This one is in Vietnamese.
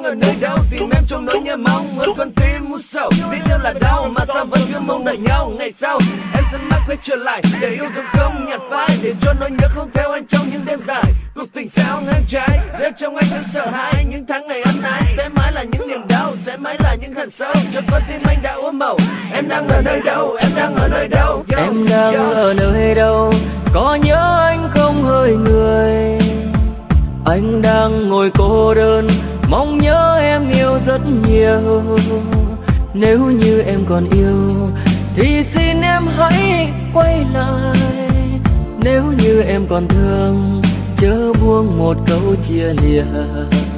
ở nơi đâu, tìm em trong nỗi nhớ mong, ướt con tim u sầu, biết đâu là đau mà sao vẫn cứ mong đợi nhau. Ngày sau em sẽ mãi quay trở lại để yêu thương không nhạt phai, để cho nỗi nhớ không theo anh trong những đêm dài. Cuộc tình sao ngang trái, để trong anh vẫn sợ hãi những tháng ngày ân ái, sẽ mãi là những niềm đau, sẽ mãi là những hận sâu cho con tim anh đã uốn màu. Em đang ở nơi đâu, em đang ở nơi đâu, em đang ở nơi đâu, có nhớ anh không hỡi người. Anh đang ngồi cô đơn, mong nhớ em yêu rất nhiều. Nếu như em còn yêu thì xin em hãy quay lại. Nếu như em còn thương chớ buông một câu chia lìa.